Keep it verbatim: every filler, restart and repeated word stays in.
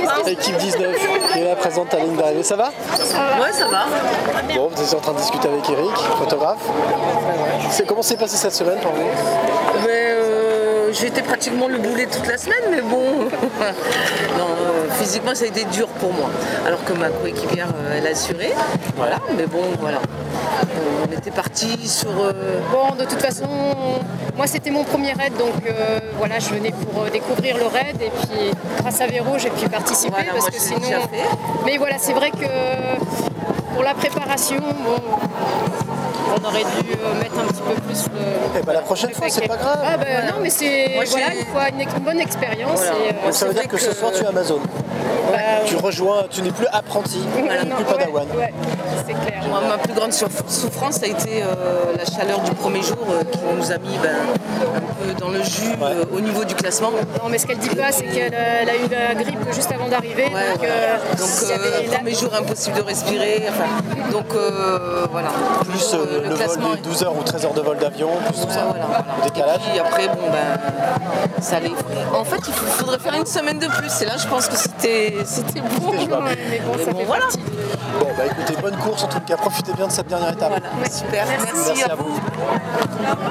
Équipe dix-neuf, qui est là présente à la ligne d'arrivée. Ça va? Ouais, ça va. Bon, vous êtes en train de discuter avec Eric, photographe. C'est, comment s'est passée cette semaine pour vous? Mais euh, j'ai été pratiquement le boulet toute la semaine, mais bon. non, euh, physiquement, ça a été dur pour moi. Alors que ma coéquipière, euh, elle a assuré. Voilà, mais bon, voilà. Euh, on était parti sur. Euh... Bon, de toute façon, moi c'était mon premier raid, donc euh, voilà, je venais pour euh, découvrir le raid et puis grâce à Véro, j'ai pu participer Voilà, parce moi, que je l'ai sinon. déjà fait. Mais voilà, c'est vrai que pour la préparation, bon, on aurait dû euh, mettre un petit peu plus le. Eh ben, la prochaine le fois, c'est paquet. pas grave. Ah ben non, mais c'est Moi, voilà, j'ai- il faut une, ex- une bonne expérience. Voilà. Et, euh, Donc, ça veut c'est dire que, vrai ce que- soir, tu es Amazon. bah, Tu rejoins, tu n'es plus apprenti, voilà, plus non, padawan. ouais, ouais, c'est clair. Moi, ma plus grande souff- souffrance, ça a été euh, la chaleur du premier jour euh, qui nous a mis ben, un peu dans le jus euh, au niveau du classement. Non, mais ce qu'elle dit pas, c'est qu'elle a, elle a eu la grippe juste avant d'arriver. Ouais, donc, voilà. euh, donc il y euh, avait la- premier jour impossible de respirer. Enfin, donc euh, voilà. Plus euh, le, vol des douze heures ou treize heures de vol d'avion, plus tout Ouais, ça. voilà, voilà. Le décalage. Et puis après, bon ben, ça allait. En fait, il faut- faudrait faire une semaine de plus. Et là, je pense que c'était, c'était bon. C'était jouable. Ouais, mais bon, Mais ça bon, fait voilà. partie de- Bon, bah écoutez, bonne course en tout cas. Profitez bien de cette dernière étape. Voilà, super. Merci, Merci à à vous. vous.